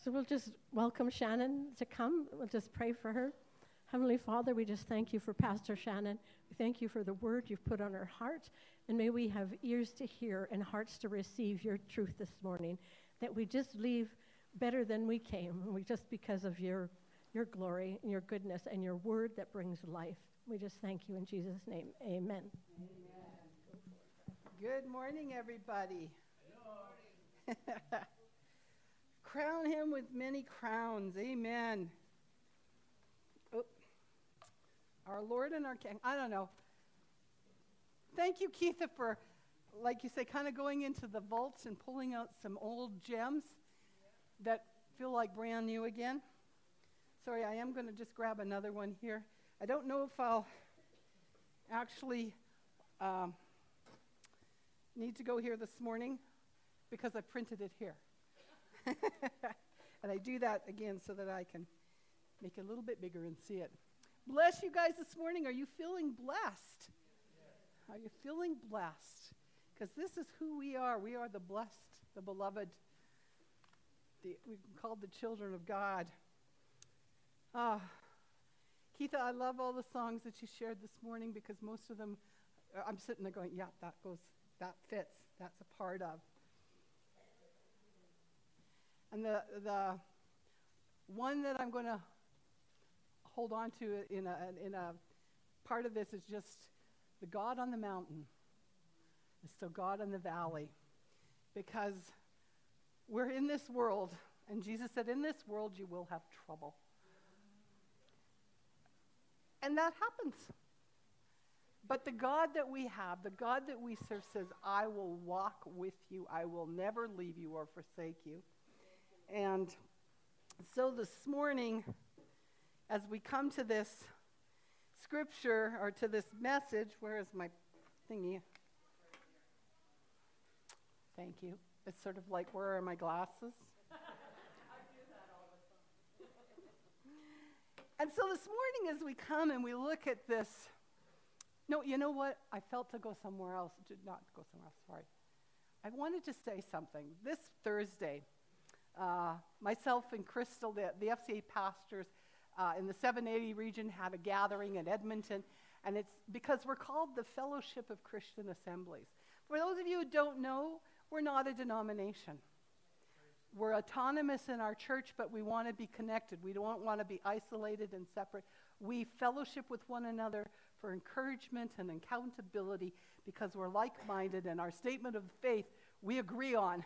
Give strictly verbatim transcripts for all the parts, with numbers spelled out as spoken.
So we'll just welcome Shannon to come. We'll just pray for her. Heavenly Father, we just thank you for Pastor Shannon. We thank you for the word you've put on her heart. And may we have ears to hear and hearts to receive your truth this morning, that we just leave better than we came, we just because of your, your glory and your goodness and your word that brings life. We just thank you in Jesus' name. Amen. Amen. Good morning, everybody. Good morning. Crown him with many crowns. Amen. Oh. Our Lord and our King. I don't know. Thank you, Keitha, for, like you say, kind of going into the vaults and pulling out some old gems that feel like brand new again. Sorry, I am going to just grab another one here. I don't know if I'll actually um, need to go here this morning because I printed it here. And I do that again so that I can make it a little bit bigger and see it. Bless you guys this morning. Are you feeling blessed? Are you feeling blessed? Because this is who we are. We are the blessed, the beloved. The, we're called the children of God. Ah, Keitha, I love all the songs that you shared this morning because most of them, I'm sitting there going, yeah, that goes, that fits. That's a part of. And the the one that I'm going to hold on to in a in a part of this is just the God on the mountain is still God in the valley, because we're in this world, and Jesus said, in this world you will have trouble. And that happens. But the God that we have, the God that we serve says, I will walk with you. I will never leave you or forsake you. And so this morning, as we come to this scripture, or to this message, where is my thingy? Thank you. It's sort of like, where are my glasses? I do that all the time. And so this morning, as we come and we look at this, no, you know what? I felt to go somewhere else. Did not go somewhere else, sorry. I wanted to say something. This Thursday, Uh, myself and Crystal, the, the F C A pastors uh, in the seven eighty region, had a gathering in Edmonton, and it's because we're called the Fellowship of Christian Assemblies. For those of you who don't know, we're not a denomination. We're autonomous in our church, but we want to be connected. We don't want to be isolated and separate. We fellowship with one another for encouragement and accountability because we're like-minded, and our statement of faith we agree on.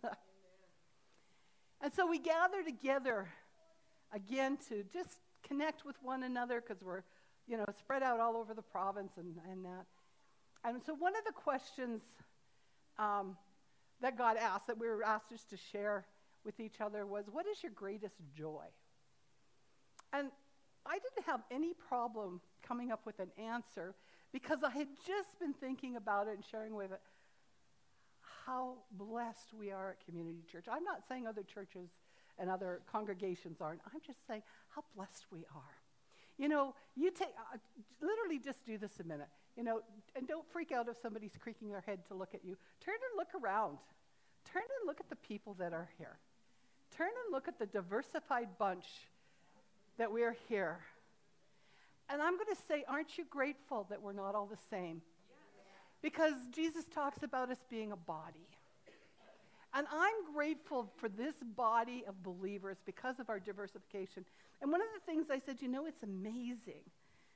And so we gather together again to just connect with one another because we're, you know, spread out all over the province and, and that. And so one of the questions um, that God asked, that we were asked just to share with each other, was, what is your greatest joy? And I didn't have any problem coming up with an answer because I had just been thinking about it and sharing with it how blessed we are at Community Church. I'm not saying other churches and other congregations aren't. I'm just saying how blessed we are. You know, you take, uh, literally just do this a minute, you know, and don't freak out if somebody's creaking their head to look at you. Turn and look around. Turn and look at the people that are here. Turn and look at the diversified bunch that we are here. And I'm going to say, aren't you grateful that we're not all the same? Because Jesus talks about us being a body. And I'm grateful for this body of believers because of our diversification. And one of the things I said, you know, it's amazing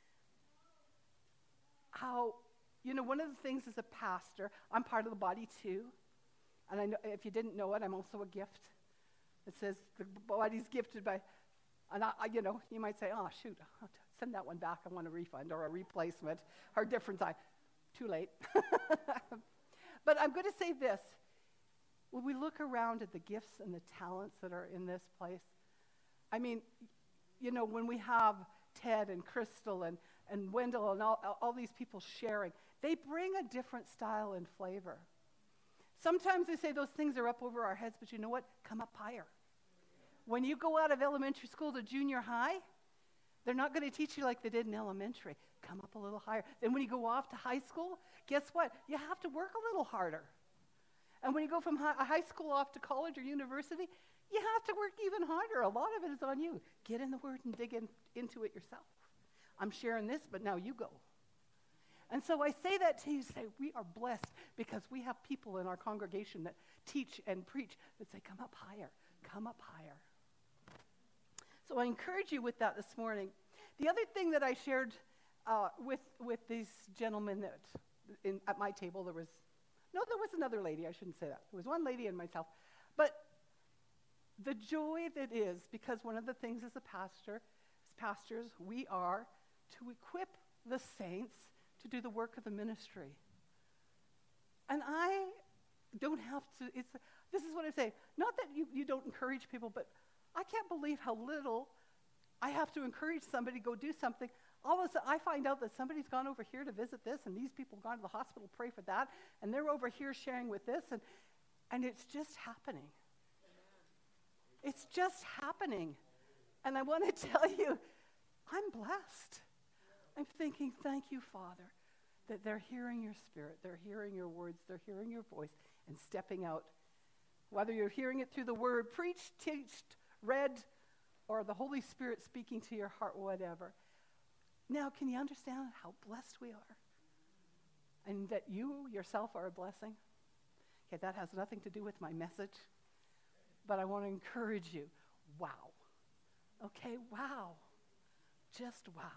how, you know, one of the things as a pastor, I'm part of the body too. And I know, if you didn't know it, I'm also a gift. It says the body's gifted by, and I, you know, you might say, oh, shoot, I'll send that one back. I want a refund or a replacement or a different time. Too late. But I'm going to say this. When we look around at the gifts and the talents that are in this place, I mean, you know, when we have Ted and Crystal and, and Wendell and all, all these people sharing, they bring a different style and flavor. Sometimes they say those things are up over our heads, but you know what? Come up higher. When you go out of elementary school to junior high, they're not going to teach you like they did in elementary. Come up a little higher. Then when you go off to high school, guess what? You have to work a little harder. And when you go from high, high school off to college or university, you have to work even harder. A lot of it is on you. Get in the Word and dig in, into it yourself. I'm sharing this, but now you go. And so I say that to you, say, we are blessed because we have people in our congregation that teach and preach that say, come up higher, come up higher. So I encourage you with that this morning. The other thing that I shared uh, with, with these gentlemen that in, at my table, there was, no, there was another lady, I shouldn't say that. There was one lady and myself. But the joy that is, because one of the things as a pastor, as pastors, we are to equip the saints to do the work of the ministry. And I don't have to, it's, this is what I'm saying. Not that you, you don't encourage people, but I can't believe how little I have to encourage somebody to go do something. All of a sudden, I find out that somebody's gone over here to visit this, and these people have gone to the hospital, pray for that, and they're over here sharing with this, and, and it's just happening. It's just happening. And I want to tell you, I'm blessed. I'm thinking, thank you, Father, that they're hearing your spirit, they're hearing your words, they're hearing your voice, and stepping out. Whether you're hearing it through the word preached, teached, read, or the Holy Spirit speaking to your heart, whatever. Now, can you understand how blessed we are? And that you yourself are a blessing? Okay, that has nothing to do with my message, but I want to encourage you. Wow. Okay, wow. Just wow.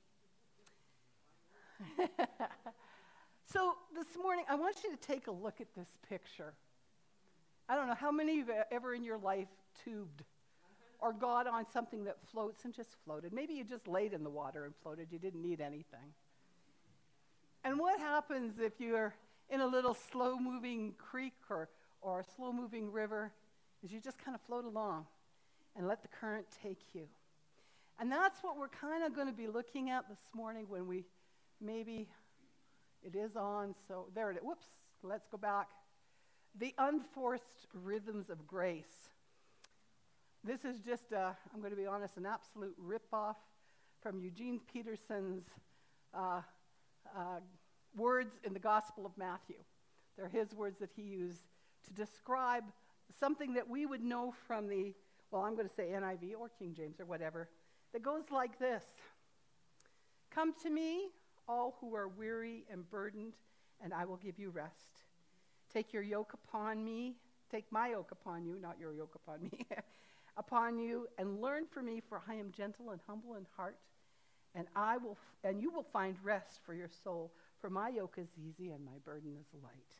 So this morning, I want you to take a look at this picture. I don't know how many of you ever in your life tubed or got on something that floats and just floated. Maybe you just laid in the water and floated. You didn't need anything. And what happens if you're in a little slow-moving creek or, or a slow-moving river is you just kind of float along and let the current take you. And that's what we're kind of going to be looking at this morning when we maybe it is on. So there it is. Whoops. Let's go back. The unforced rhythms of grace. This is just, uh, I'm going to be honest, an absolute rip-off from Eugene Peterson's uh, uh, words in the Gospel of Matthew. They're his words that he used to describe something that we would know from the, well, I'm going to say N I V or King James or whatever, that goes like this. Come to me, all who are weary and burdened, and I will give you rest. Take your yoke upon me, take my yoke upon you, not your yoke upon me, upon you, and learn from me, for I am gentle and humble in heart, and I will, f- and you will find rest for your soul, for my yoke is easy and my burden is light.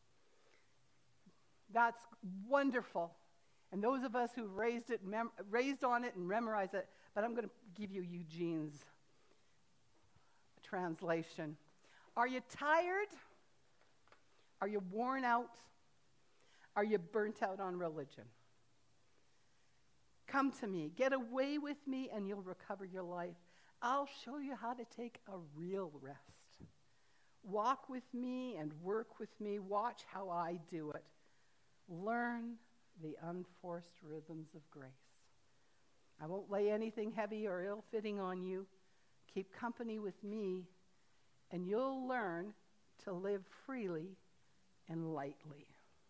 That's wonderful. And those of us who raised it, mem- raised on it and memorized it, but I'm going to give you Eugene's translation. Are you tired? Are you worn out? Are you burnt out on religion? Come to me. Get away with me and you'll recover your life. I'll show you how to take a real rest. Walk with me and work with me. Watch how I do it. Learn the unforced rhythms of grace. I won't lay anything heavy or ill-fitting on you. Keep company with me, and you'll learn to live freely and lightly.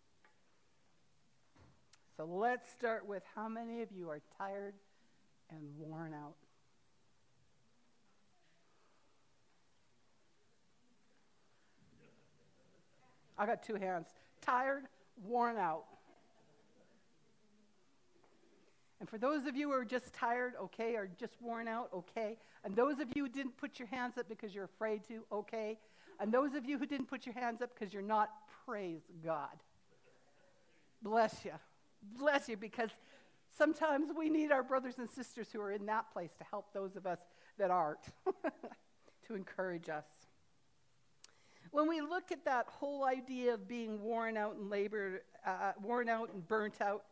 So let's start with how many of you are tired and worn out? I got two hands. Tired, worn out. And for those of you who are just tired, okay, or just worn out, okay. And those of you who didn't put your hands up because you're afraid to, okay. And those of you who didn't put your hands up because you're not, praise God. Bless you. Bless you, because sometimes we need our brothers and sisters who are in that place to help those of us that aren't, to encourage us. When we look at that whole idea of being worn out and labored, uh, worn out and burnt out,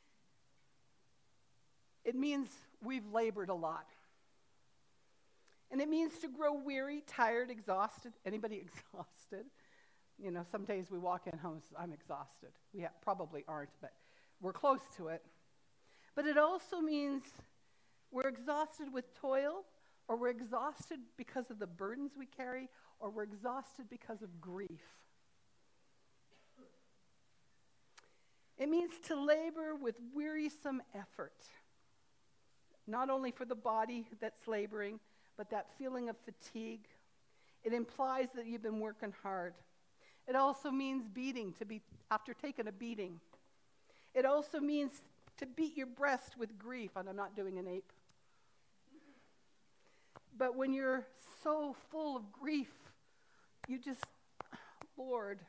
it means we've labored a lot. And it means to grow weary, tired, exhausted. Anybody exhausted? You know, some days we walk in home and say, I'm exhausted. We ha- probably aren't, but we're close to it. But it also means we're exhausted with toil, or we're exhausted because of the burdens we carry, or we're exhausted because of grief. It means to labor with wearisome effort, not only for the body that's laboring, but that feeling of fatigue. It implies that you've been working hard. It also means beating, to be after taking a beating. It also means to beat your breast with grief, and I'm not doing an ape. But when you're so full of grief, you just, Lord,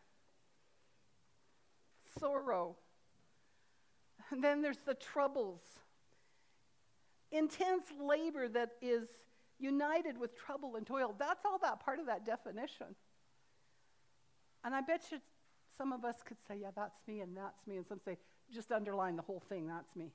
sorrow. And then there's the troubles. Intense labor that is united with trouble and toil. That's all that part of that definition. And I bet you some of us could say, yeah, that's me and that's me. And some say, just underline the whole thing, that's me.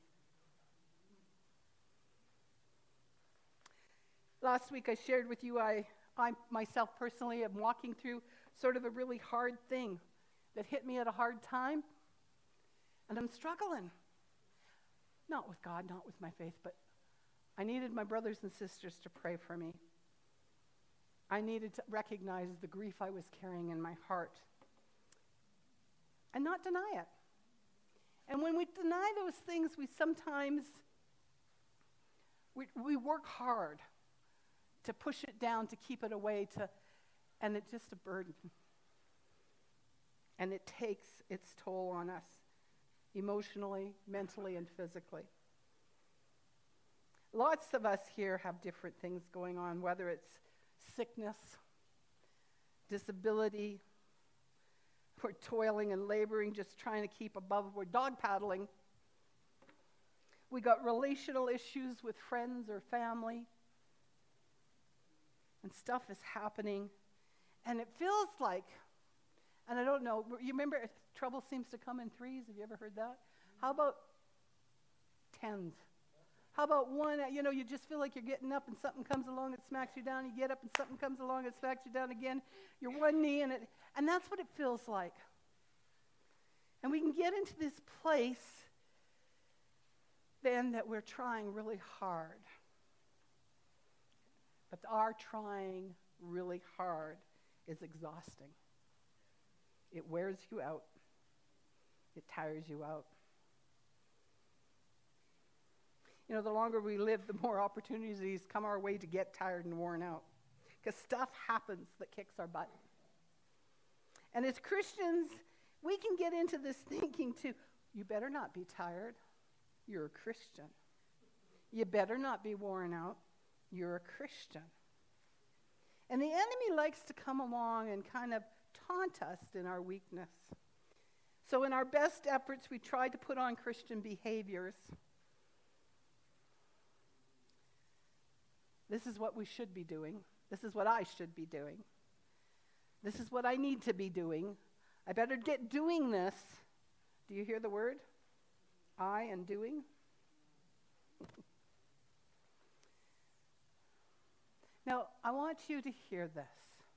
Last week I shared with you, I, I myself personally am walking through sort of a really hard thing that hit me at a hard time. And I'm struggling. Not with God, not with my faith, but I needed my brothers and sisters to pray for me. I needed to recognize the grief I was carrying in my heart and not deny it. And when we deny those things, we sometimes, we, we work hard to push it down, to keep it away, to, and it's just a burden. And it takes its toll on us, emotionally, mentally, and physically. Lots of us here have different things going on, whether it's sickness, disability, we're toiling and laboring, just trying to keep above, we're dog paddling. We got relational issues with friends or family. And stuff is happening. And it feels like, and I don't know, you remember trouble seems to come in threes? Have you ever heard that? How about tens? How about one, you know, you just feel like you're getting up and something comes along and smacks you down. You get up and something comes along and smacks you down again. You're one knee and it, and that's what it feels like. And we can get into this place then that we're trying really hard. But our trying really hard is exhausting. It wears you out. It tires you out. You know, the longer we live, the more opportunities come our way to get tired and worn out. Because stuff happens that kicks our butt. And as Christians, we can get into this thinking too, you better not be tired. You're a Christian. You better not be worn out. You're a Christian. And the enemy likes to come along and kind of taunt us in our weakness. So in our best efforts, we try to put on Christian behaviors. This is what we should be doing. This is what I should be doing. This is what I need to be doing. I better get doing this. Do you hear the word? I and doing. Now, I want you to hear this.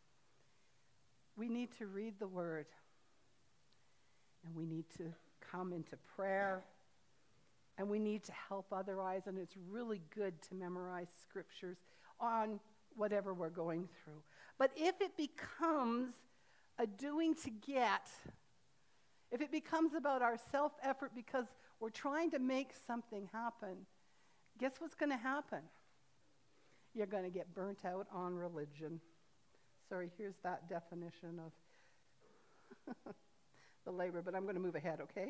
We need to read the word. And we need to come into prayer. And we need to help otherwise. And it's really good to memorize scriptures on whatever we're going through. But if it becomes a doing to get, if it becomes about our self-effort because we're trying to make something happen, guess what's going to happen? You're going to get burnt out on religion. Sorry, here's that definition of the labor, but I'm going to move ahead, okay?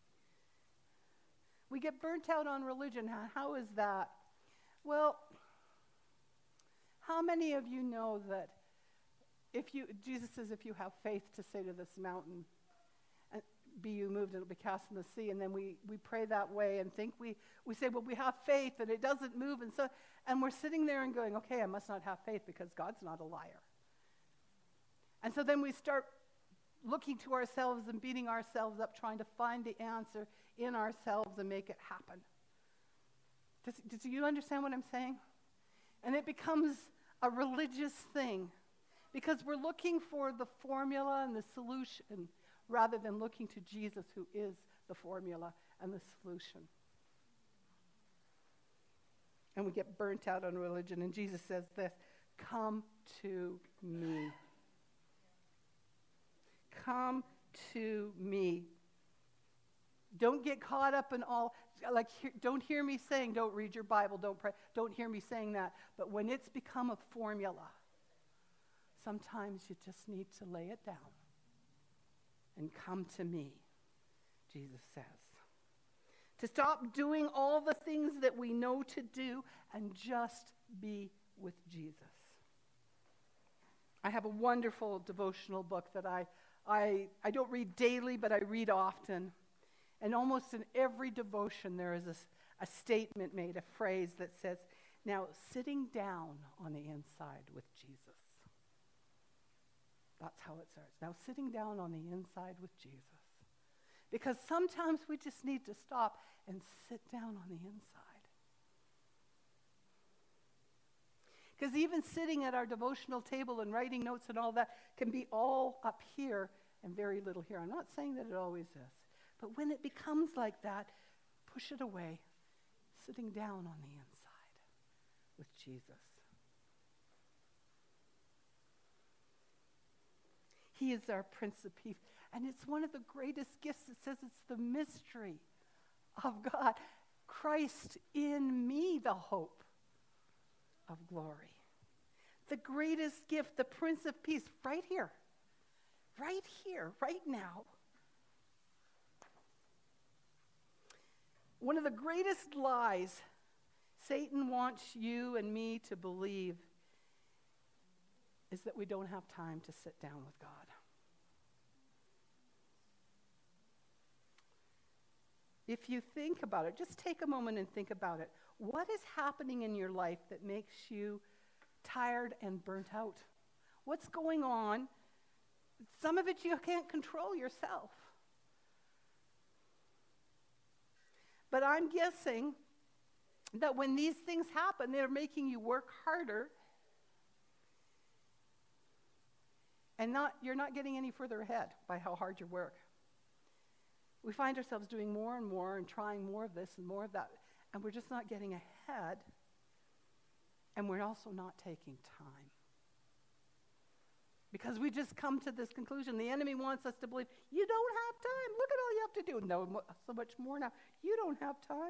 We get burnt out on religion. How is that? Well, how many of you know that if you, Jesus says, if you have faith to say to this mountain, and be you moved, it'll be cast in the sea, and then we, we pray that way and think we, we say, well, we have faith and it doesn't move, and so, and we're sitting there and going, okay, I must not have faith because God's not a liar. And so then we start looking to ourselves and beating ourselves up, trying to find the answer in ourselves and make it happen. Does, does you understand what I'm saying? And it becomes a religious thing because we're looking for the formula and the solution rather than looking to Jesus, who is the formula and the solution. And we get burnt out on religion. And Jesus says this, come to me. Come to me. Don't get caught up in all, like, he, don't hear me saying, don't read your Bible, don't pray. Don't hear me saying that. But when it's become a formula, sometimes you just need to lay it down and come to me, Jesus says. To stop doing all the things that we know to do and just be with Jesus. I have a wonderful devotional book that I, I, I don't read daily, but I read often. And almost in every devotion there is a, a statement made, a phrase that says, now sitting down on the inside with Jesus. That's how it starts. Now sitting down on the inside with Jesus. Because sometimes we just need to stop and sit down on the inside. Because even sitting at our devotional table and writing notes and all that can be all up here and very little here. I'm not saying that it always is. But when it becomes like that, push it away, sitting down on the inside with Jesus. He is our Prince of Peace. And it's one of the greatest gifts. It says it's the mystery of God. Christ in me, the hope of glory. The greatest gift, the Prince of Peace, right here. Right here, right now. One of the greatest lies Satan wants you and me to believe is that we don't have time to sit down with God. If you think about it, just take a moment and think about it. What is happening in your life that makes you tired and burnt out? What's going on? Some of it you can't control yourself. But I'm guessing that when these things happen, they're making you work harder, and not you're not getting any further ahead by how hard you work. We find ourselves doing more and more and trying more of this and more of that, and we're just not getting ahead, and we're also not taking time. Because we just come to this conclusion. The enemy wants us to believe, you don't have time. Look at all you have to do. No, so much more now. You don't have time.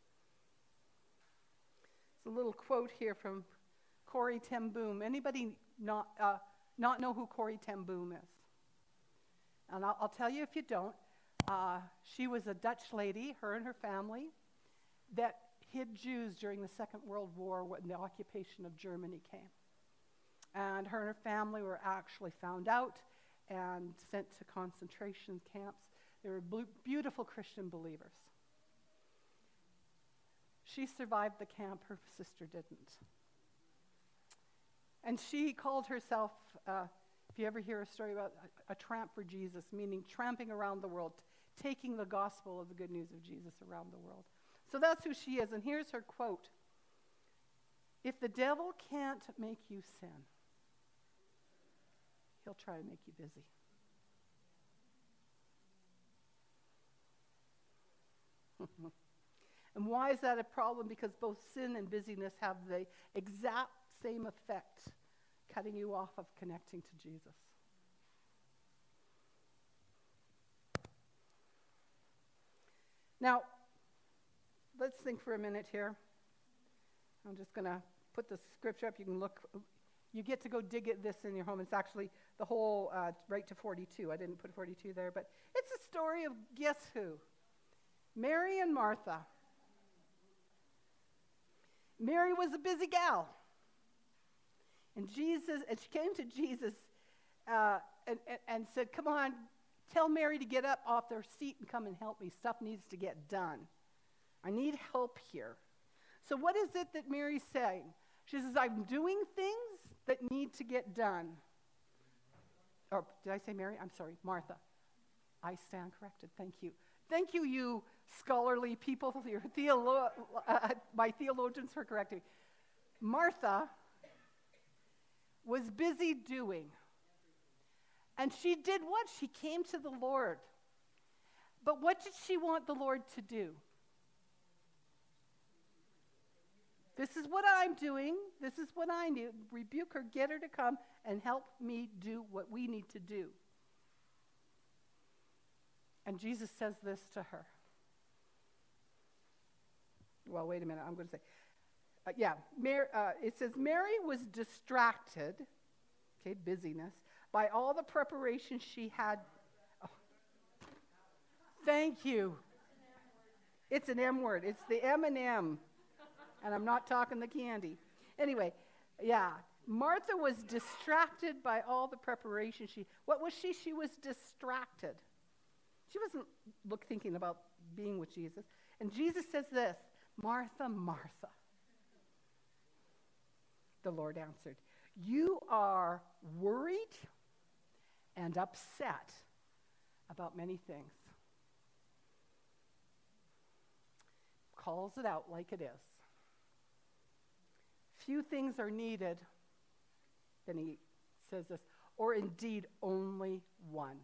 It's a little quote here from Corrie ten Boom. Anybody not, uh, not know who Corrie ten Boom is? And I'll, I'll tell you if you don't. Uh, she was a Dutch lady, her and her family, that hid Jews during the Second World War when the occupation of Germany came. And her and her family were actually found out and sent to concentration camps. They were blue, beautiful Christian believers. She survived the camp, her sister didn't. And she called herself, uh, if you ever hear a story about a, a tramp for Jesus, meaning tramping around the world, taking the gospel of the good news of Jesus around the world. So that's who she is. And here's her quote. If the devil can't make you sin, he'll try to make you busy. And why is that a problem? Because both sin and busyness have the exact same effect, cutting you off of connecting to Jesus. Now, let's think for a minute here. I'm just going to put the scripture up. You can look. You get to go dig at this in your home. It's actually the whole, uh, right to forty-two. I didn't put forty-two there, but it's a story of guess who? Mary and Martha. Mary was a busy gal. And Jesus, and she came to Jesus uh, and, and, and said, come on, tell Mary to get up off their seat and come and help me. Stuff needs to get done. I need help here. So what is it that Mary's saying? She says, I'm doing things that need to get done. Or did I say Mary? I'm sorry, Martha. I stand corrected. Thank you. Thank you, you scholarly people, your theolo- uh, my theologians for correcting me. Martha was busy doing. And she did what? She came to the Lord. But what did she want the Lord to do? This is what I'm doing. This is what I need. Rebuke her, get her to come and help me do what we need to do. And Jesus says this to her. well, wait a minute, I'm going to say, uh, yeah, Mar- uh, it says, Mary was distracted, okay, busyness, by all the preparation she had. Oh. Thank you. It's an M word. It's the M and M, and I'm not talking the candy. Anyway, yeah, Martha was distracted by all the preparation she, what was she? She was distracted. She wasn't look thinking about being with Jesus. And Jesus says this, Martha, Martha. The Lord answered, you are worried and upset about many things. Calls it out like it is. Few things are needed. Then he says this, or indeed only one.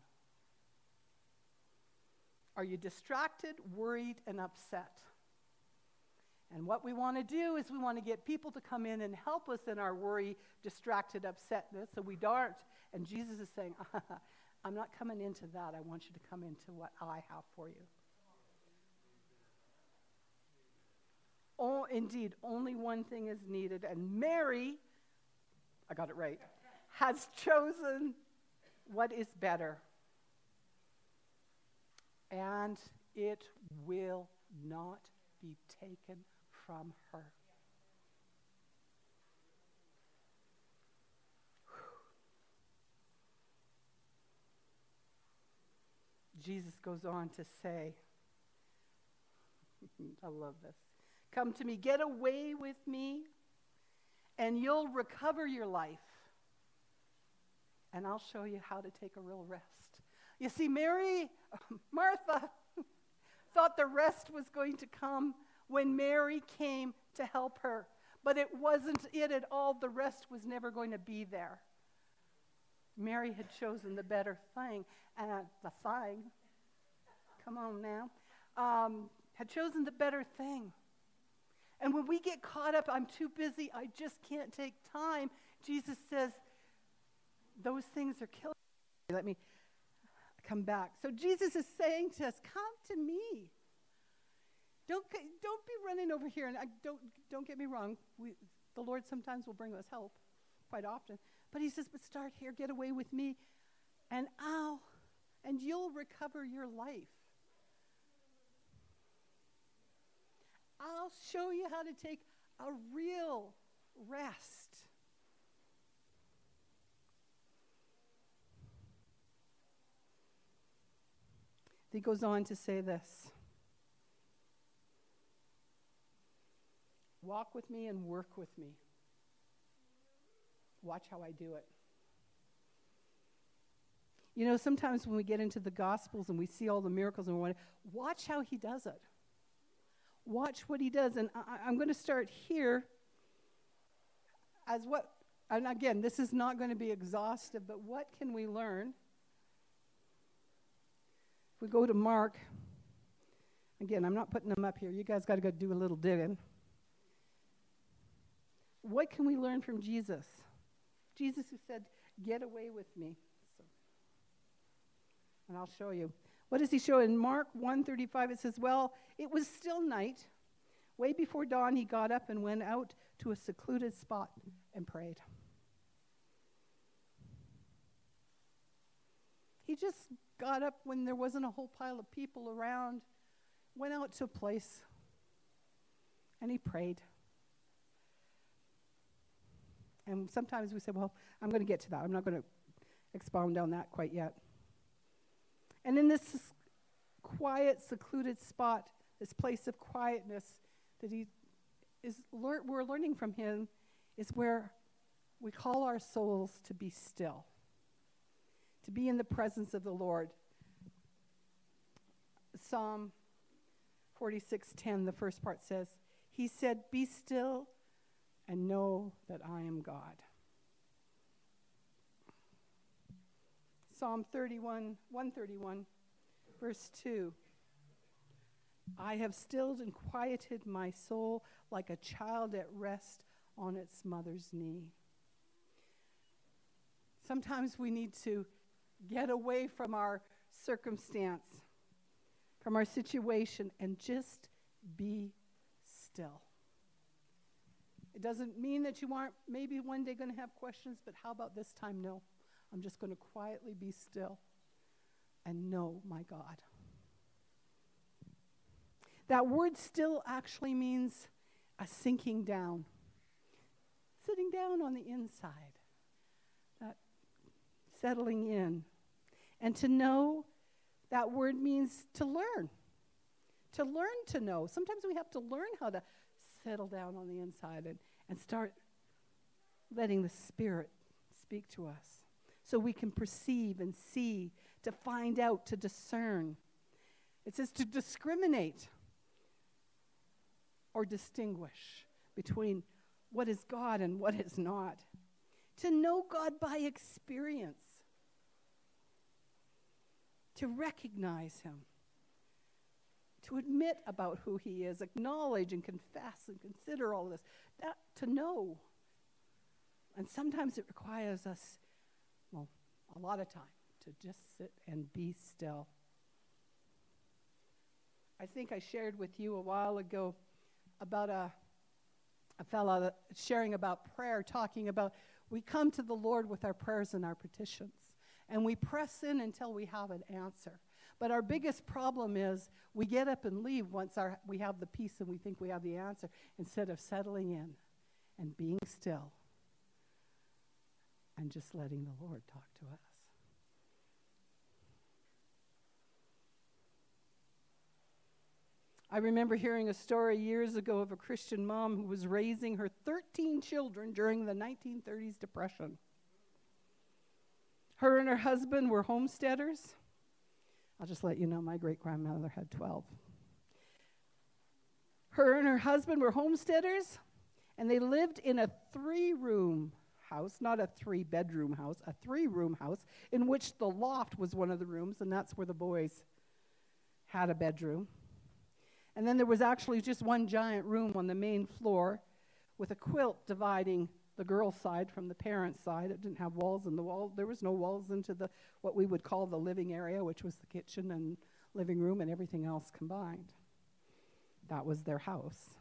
Are you distracted, worried, and upset? And what we want to do is we want to get people to come in and help us in our worry, distracted, upsetness, so we don't. And Jesus is saying, I'm not coming into that. I want you to come into what I have for you. Oh, indeed, only one thing is needed. And Mary, I got it right, has chosen what is better. And it will not be taken from her. Jesus goes on to say, I love this. Come to me, get away with me, and you'll recover your life. And I'll show you how to take a real rest. You see, Mary, Martha, thought the rest was going to come when Mary came to help her. But it wasn't it at all. The rest was never going to be there. Mary had chosen the better thing. And uh, the thing, come on now, um, had chosen the better thing. And when we get caught up, I'm too busy, I just can't take time, Jesus says, those things are killing me. Let me come back. So Jesus is saying to us, come to me. Don't, don't be running over here. And I, don't, don't get me wrong. We, the Lord sometimes will bring us help, quite often. But he says, but start here, get away with me, and I'll, and you'll recover your life. I'll show you how to take a real rest. He goes on to say this. Walk with me and work with me. Watch how I do it. You know, sometimes when we get into the Gospels and we see all the miracles and we want to, watch how he does it. Watch what he does. And I, I'm going to start here as what, and again, this is not going to be exhaustive, but what can we learn? If we go to Mark, again, I'm not putting them up here. You guys got to go do a little digging. What can we learn from Jesus? Jesus who said, get away with me. So, and I'll show you. What does he show? In Mark one thirty-five, it says, well, it was still night. Way before dawn, he got up and went out to a secluded spot and prayed. He just got up when there wasn't a whole pile of people around, went out to a place, and he prayed. And sometimes we say, well, I'm going to get to that. I'm not going to expound on that quite yet. And in this quiet, secluded spot, this place of quietness that he is, lear- we're learning from him, is where we call our souls to be still, to be in the presence of the Lord. Psalm forty-six ten, the first part says, he said, be still and know that I am God. Psalm thirty-one, one thirty-one, verse two. I have stilled and quieted my soul like a child at rest on its mother's knee. Sometimes we need to get away from our circumstance, from our situation, and just be still. It doesn't mean that you aren't maybe one day going to have questions, but how about this time? No. I'm just going to quietly be still and know my God. That word still actually means a sinking down, sitting down on the inside, that settling in. And to know, that word means to learn, to learn to know. Sometimes we have to learn how to settle down on the inside and, and start letting the Spirit speak to us so we can perceive and see, to find out, to discern. It says to discriminate or distinguish between what is God and what is not. To know God by experience. To recognize him. To admit about who he is, acknowledge and confess and consider all of this. That, to know. And sometimes it requires us, well, a lot of time, to just sit and be still. I think I shared with you a while ago about a, a fellow that, sharing about prayer, talking about we come to the Lord with our prayers and our petitions, and we press in until we have an answer. But our biggest problem is we get up and leave once our, we have the peace and we think we have the answer, instead of settling in and being still and just letting the Lord talk to us. I remember hearing a story years ago of a Christian mom who was raising her thirteen children during the nineteen thirties Depression. Her and her husband were homesteaders. I'll just let you know, my great-grandmother had twelve. Her and her husband were homesteaders, and they lived in a three-room house, not a three-bedroom house, a three-room house, in which the loft was one of the rooms, and that's where the boys had a bedroom. And then there was actually just one giant room on the main floor with a quilt dividing the girls' side from the parents' side. It didn't have walls in the wall. There was no walls into the what we would call the living area, which was the kitchen and living room and everything else combined. That was their house.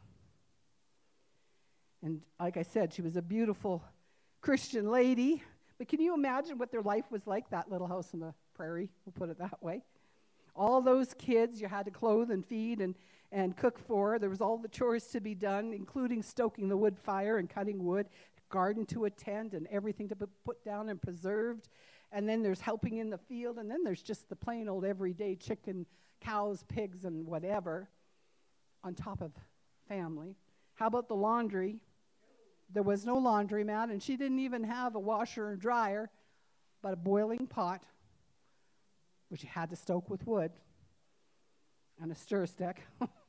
And like I said, she was a beautiful Christian lady. But can you imagine what their life was like, that little house on the prairie, we'll put it that way? All those kids you had to clothe and feed and, and cook for. There was all the chores to be done, including stoking the wood fire and cutting wood, garden to attend, and everything to be put down and preserved. And then there's helping in the field, and then there's just the plain old everyday chicken, cows, pigs, and whatever on top of family. How about the laundry? There was no laundromat, and she didn't even have a washer and dryer, but a boiling pot, which you had to stoke with wood, and a stir stick.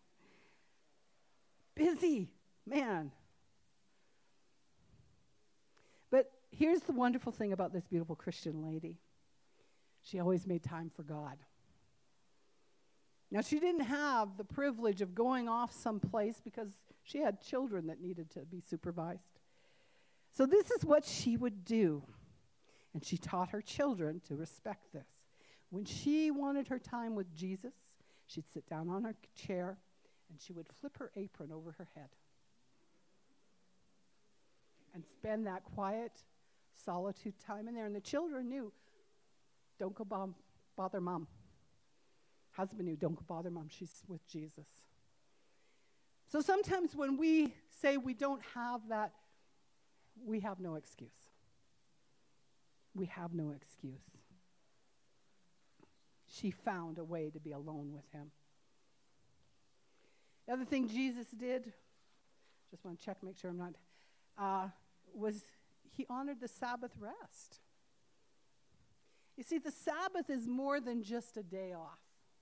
Busy, man. But here's the wonderful thing about this beautiful Christian lady. She always made time for God. Now, she didn't have the privilege of going off someplace because she had children that needed to be supervised. So this is what she would do. And she taught her children to respect this. When she wanted her time with Jesus, she'd sit down on her chair and she would flip her apron over her head and spend that quiet solitude time in there. And the children knew, don't go bomb, bother mom. Husband knew, don't go bother mom. She's with Jesus. So sometimes when we say we don't have that, we have no excuse. We have no excuse. She found a way to be alone with him. The other thing Jesus did, just want to check, make sure I'm not, uh, was he honored the Sabbath rest. You see, the Sabbath is more than just a day off.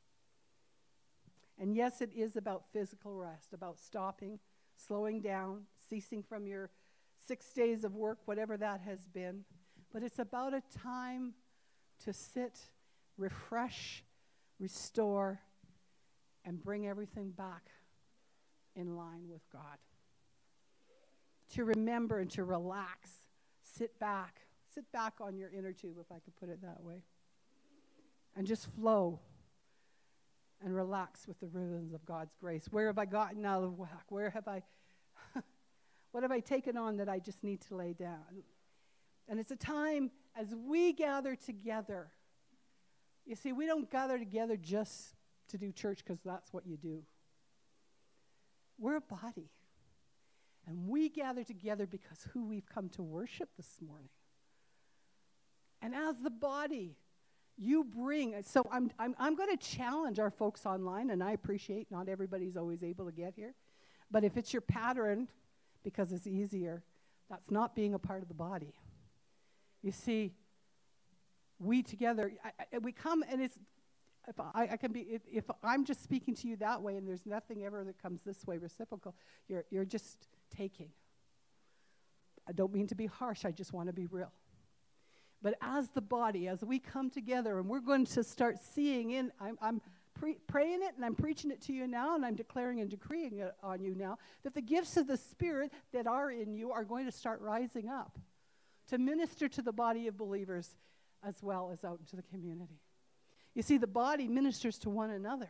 And yes, it is about physical rest, about stopping, slowing down, ceasing from your six days of work, whatever that has been. But it's about a time to sit, refresh, restore, and bring everything back in line with God. To remember and to relax, sit back, sit back on your inner tube, if I could put it that way, and just flow. and relax with the rhythms of God's grace. Where have I gotten out of whack? Where have I, what have I taken on that I just need to lay down? And it's a time as we gather together. You see, we don't gather together just to do church because that's what you do. We're a body. And we gather together because who we've come to worship this morning. And as the body, you bring, so I'm, I'm, I'm going to challenge our folks online, and I appreciate not everybody's always able to get here. But if it's your pattern, because it's easier, that's not being a part of the body. You see, we together, I, I, we come, and it's, if I, I can be, if, if I'm just speaking to you that way, and there's nothing ever that comes this way reciprocal, you're, you're just taking. I don't mean to be harsh, I just want to be real. But as the body, as we come together, and we're going to start seeing in, I'm, I'm pre- praying it, and I'm preaching it to you now, and I'm declaring and decreeing it on you now, that the gifts of the Spirit that are in you are going to start rising up to minister to the body of believers as well as out into the community. You see, the body ministers to one another.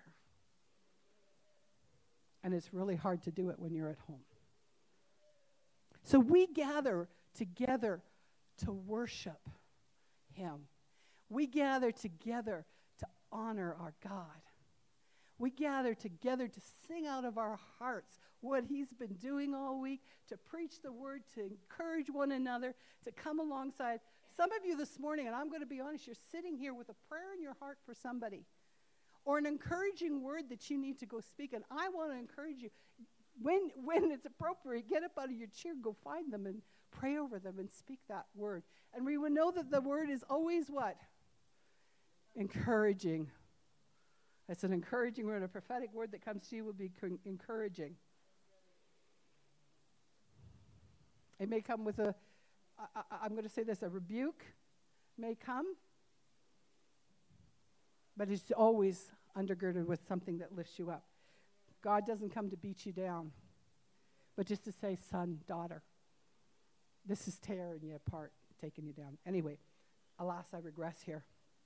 And it's really hard to do it when you're at home. So we gather together to worship Him. We gather together to honor our God. We gather together to sing out of our hearts what He's been doing all week, to preach the word, to encourage one another, to come alongside. Some of you this morning, and I'm going to be honest, you're sitting here with a prayer in your heart for somebody or an encouraging word that you need to go speak. And I want to encourage you, when, when it's appropriate, get up out of your chair, go find them and pray over them and speak that word. And we will know that the word is always what? Encouraging. It's an encouraging word. A prophetic word that comes to you will be con- encouraging. It may come with a, I, I, I'm going to say this, a rebuke may come, but it's always undergirded with something that lifts you up. God doesn't come to beat you down, but just to say, son, daughter, this is tearing you apart, taking you down. Anyway, alas, I regress here.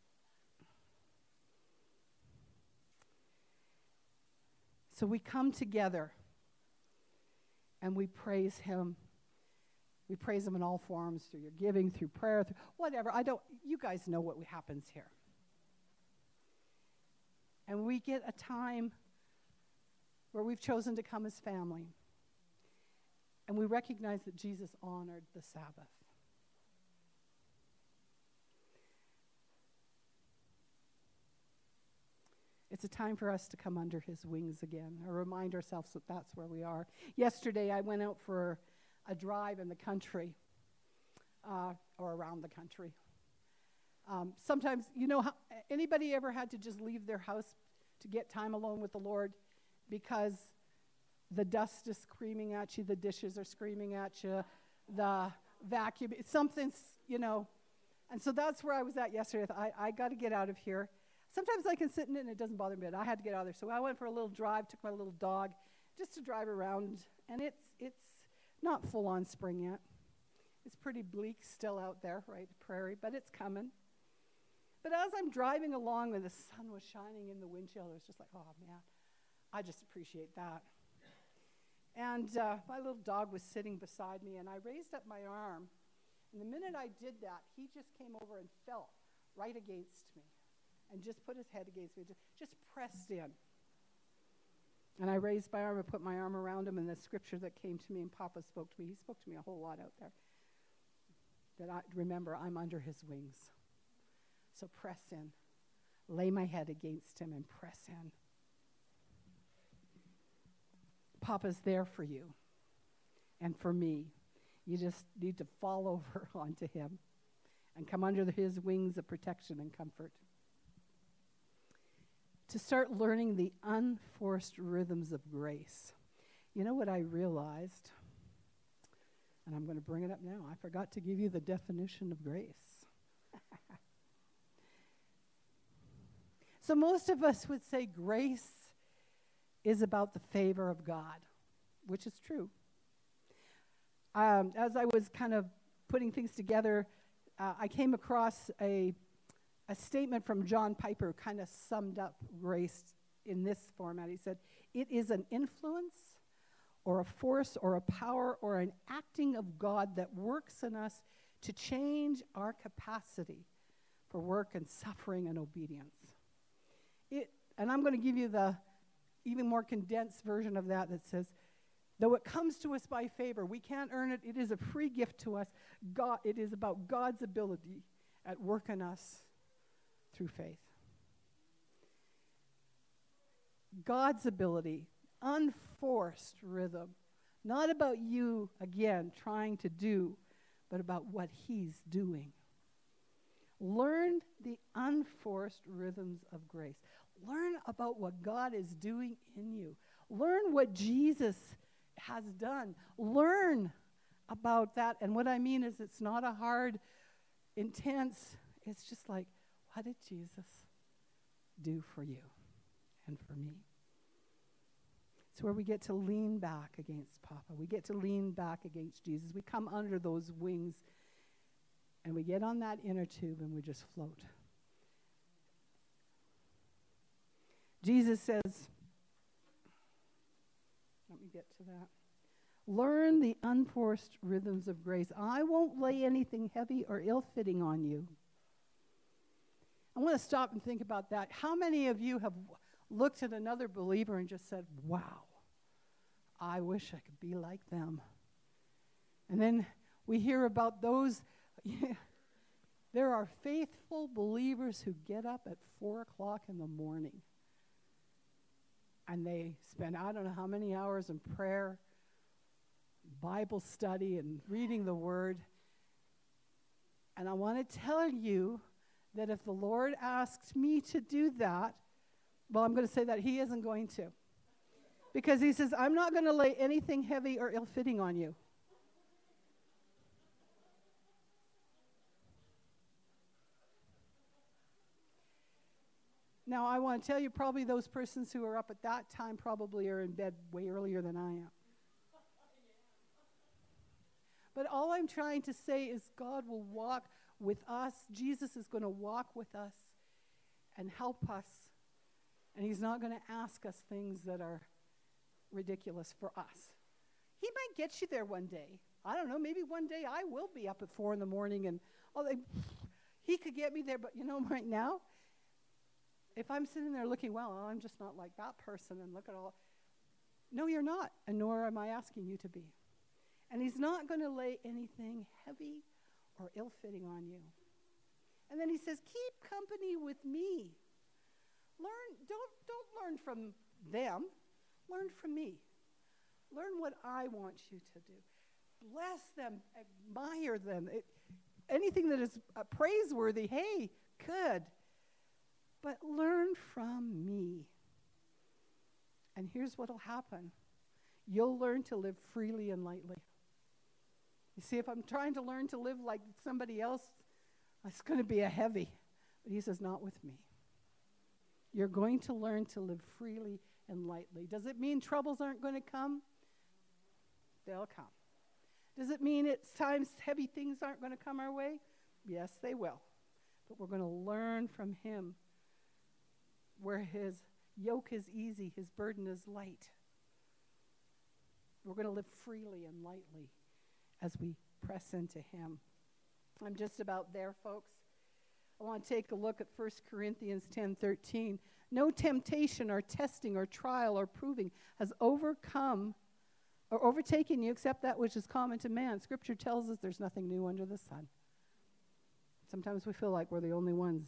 So we come together and we praise Him. We praise Him in all forms, through your giving, through prayer, through whatever. I don't, you guys know what happens here. And we get a time where we've chosen to come as family. And we recognize that Jesus honored the Sabbath. It's a time for us to come under His wings again, or remind ourselves that that's where we are. Yesterday, I went out for a drive in the country, uh, or around the country. Um, sometimes, you know, how, anybody ever had to just leave their house to get time alone with the Lord because the dust is screaming at you, the dishes are screaming at you, the vacuum, something's, you know. And so that's where I was at yesterday. I, I got to get out of here. Sometimes I can sit in it and it doesn't bother me, but I had to get out of there. So I went for a little drive, took my little dog just to drive around. And it's it's not full on spring yet. It's pretty bleak still out there, right, prairie, but it's coming. But as I'm driving along and the sun was shining in the windshield, it was just like, oh, man, I just appreciate that. And uh, my little dog was sitting beside me, and I raised up my arm. And the minute I did that, he just came over and fell right against me and just put his head against me, just, just pressed in. And I raised my arm and put my arm around him, and the scripture that came to me, and Papa spoke to me, he spoke to me a whole lot out there, that I remember I'm under his wings. So press in. Lay my head against him and press in. Papa's there for you and for me. You just need to fall over onto him and come under his wings of protection and comfort. To start learning the unforced rhythms of grace. You know what I realized? And I'm going to bring it up now. I forgot to give you the definition of grace. So most of us would say grace is about the favor of God, which is true. Um, as I was kind of putting things together, uh, I came across a, a statement from John Piper, kind of summed up grace in this format. He said, it is an influence or a force or a power or an acting of God that works in us to change our capacity for work and suffering and obedience. It, and I'm going to give you the even more condensed version of that that says, though it comes to us by favor, we can't earn it. It is a free gift to us. God, it is about God's ability at work in us through faith. God's ability, unforced rhythm, not about you, again, trying to do, but about what he's doing. Learn the unforced rhythms of grace. Learn about what God is doing in you. Learn what Jesus has done. Learn about that. And what I mean is it's not a hard, intense, it's just like, what did Jesus do for you and for me? It's where we get to lean back against Papa. We get to lean back against Jesus. We come under those wings and we get on that inner tube and we just float. Jesus says, let me get to that. Learn the unforced rhythms of grace. I won't lay anything heavy or ill-fitting on you. I want to stop and think about that. How many of you have looked at another believer and just said, wow, I wish I could be like them? And then we hear about those, yeah, there are faithful believers who get up at four o'clock in the morning and they spend I don't know how many hours in prayer, Bible study, and reading the Word. And I want to tell you that if the Lord asks me to do that, well, I'm going to say that he isn't going to. Because he says, I'm not going to lay anything heavy or ill-fitting on you. Now, I want to tell you, probably those persons who are up at that time probably are in bed way earlier than I am. But all I'm trying to say is God will walk with us. Jesus is going to walk with us and help us. And he's not going to ask us things that are ridiculous for us. He might get you there one day. I don't know, maybe one day I will be up at four in the morning and oh, they, he could get me there. But you know, right now, if I'm sitting there looking, well, I'm just not like that person and look at all. No, you're not, and nor am I asking you to be. And he's not going to lay anything heavy or ill-fitting on you. And then he says, keep company with me. Learn, don't, don't learn from them. Learn from me. Learn what I want you to do. Bless them, admire them. It, anything that is uh, praiseworthy, hey, good. But learn from me. And here's what will happen. You'll learn to live freely and lightly. You see, if I'm trying to learn to live like somebody else, it's going to be a heavy. But he says, not with me. You're going to learn to live freely and lightly. Does it mean troubles aren't going to come? They'll come. Does it mean it's times heavy things aren't going to come our way? Yes, they will. But we're going to learn from him where his yoke is easy, his burden is light. We're going to live freely and lightly as we press into him. I'm just about there, folks. I want to take a look at First Corinthians ten thirteen. No temptation or testing or trial or proving has overcome or overtaken you except that which is common to man. Scripture tells us there's nothing new under the sun. Sometimes we feel like we're the only ones.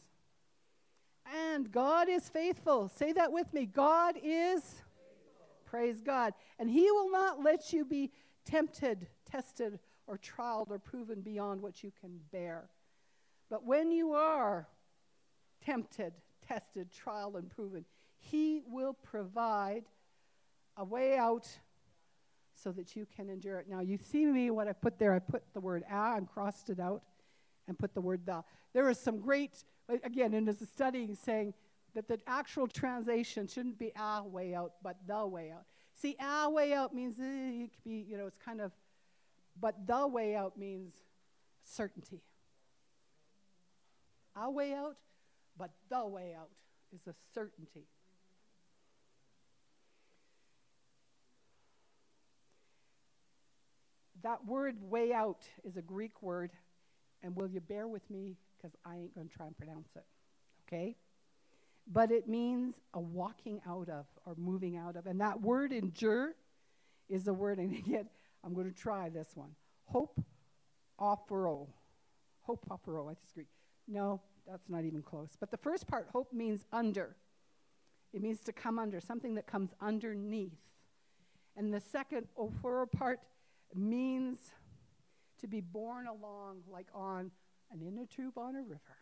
And God is faithful. Say that with me. God is faithful. Praise God. And he will not let you be tempted, tested, or trialed or proven beyond what you can bear. But when you are tempted, tested, trialed, and proven, he will provide a way out so that you can endure it. Now, you see me, what I put there, I put the word ah and crossed it out and put the word the. There is some great, again, in this studying saying that the actual translation shouldn't be ah way out, but the way out. See, ah way out means eh, it could be, you know, it's kind of, but the way out means certainty. A way out, but the way out is a certainty. that word way out is a Greek word, and will you bear with me because I ain't going to try and pronounce it, okay? But it means a walking out of or moving out of. And that word endure is the word, and again, I'm going to try this one. Hope opero. Hope opero, I disagree. No, that's not even close. But the first part, hope, means under. It means to come under, something that comes underneath. And the second opero part means to be borne along like on an inner tube on a river.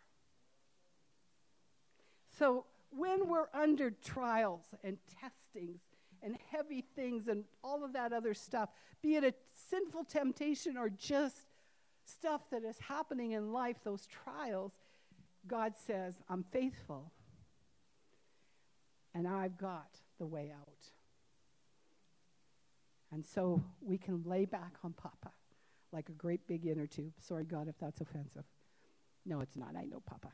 So when we're under trials and testings and heavy things and all of that other stuff, be it a sinful temptation or just stuff that is happening in life, those trials, God says, I'm faithful, and I've got the way out. And so we can lay back on Papa like a great big inner tube. Sorry, God, if that's offensive. No, it's not. I know Papa.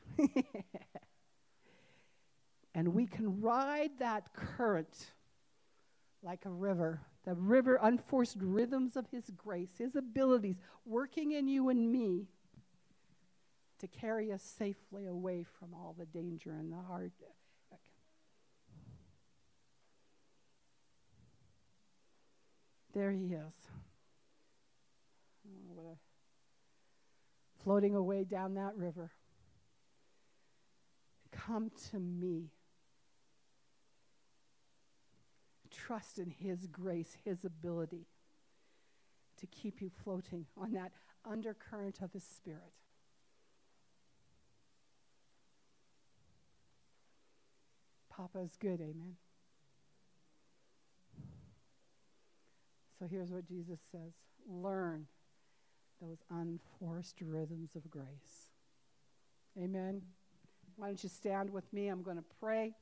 And we can ride that current like a river, the river, unforced rhythms of his grace, his abilities working in you and me to carry us safely away from all the danger and the hard. There he is. Oh, what a, floating away down that river. Come to me. Trust in his grace, his ability to keep you floating on that undercurrent of his Spirit. Papa is good, amen. So here's what Jesus says. Learn those unforced rhythms of grace. Amen. Why don't you stand with me? I'm going to pray.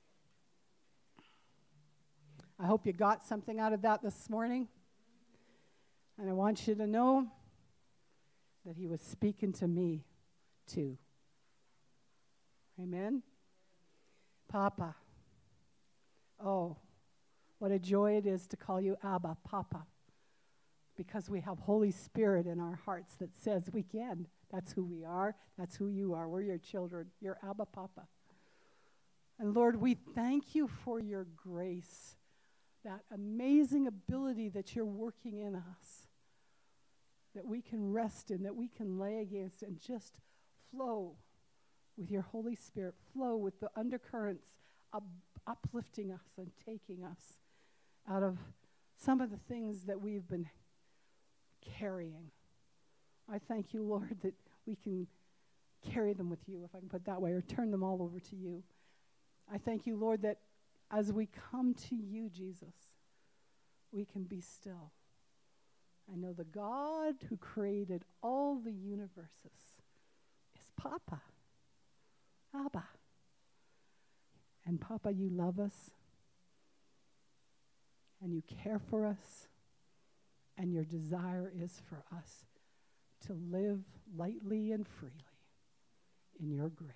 I hope you got something out of that this morning. And I want you to know that he was speaking to me too. Amen. Papa. Oh, what a joy it is to call you Abba, Papa. Because we have Holy Spirit in our hearts that says we can. That's who we are. That's who you are. We're your children. You're Abba, Papa. And Lord, we thank you for your grace, that amazing ability that you're working in us, that we can rest in, that we can lay against and just flow with your Holy Spirit, flow with the undercurrents up, uplifting us and taking us out of some of the things that we've been carrying. I thank you, Lord, that we can carry them with you, if I can put it that way, or turn them all over to you. I thank you, Lord, that as we come to you, Jesus, we can be still. I know the God who created all the universes is Papa, Abba. And Papa, you love us, and you care for us, and your desire is for us to live lightly and freely in your grace.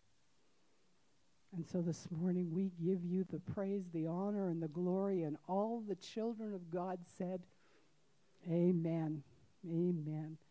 And so this morning we give you the praise, the honor, and the glory, and all the children of God said, amen, amen.